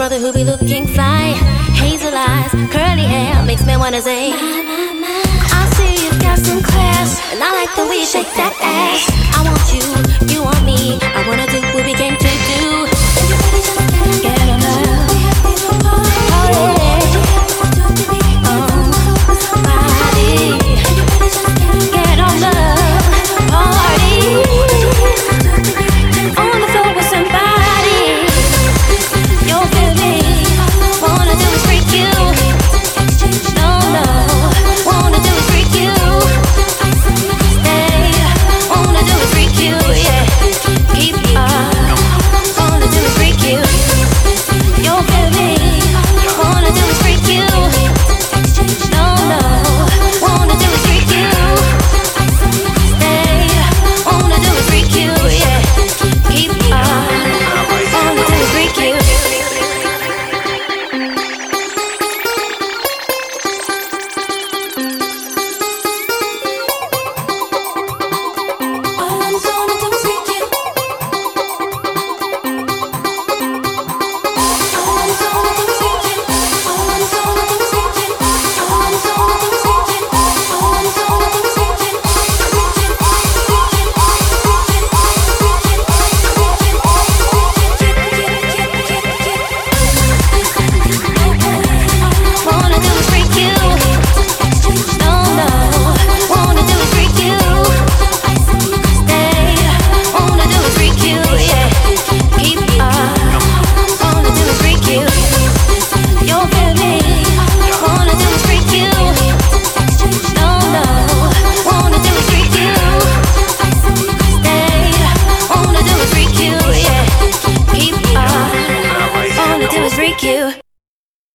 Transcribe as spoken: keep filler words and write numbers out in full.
brother who be looking fine. Hazel eyes, curly hair, makes me wanna say I see you've got some class, and I like the way you shake that ass. I want you, you want me, I wanna do what we came to do. Get on love, oh yeah, oh, body. Get on love, party, on the floor with somebody. You're feeling, wanna do is freak you. No, no, wanna do is freak you. Stay, wanna do is freak you, yeah. Keep up, wanna do is freak you. You're feeling, wanna do is freak you. No, no, wanna do is freak you. Stay, wanna do is freak you, yeah. Keep up, wanna do is freak you. Freak you.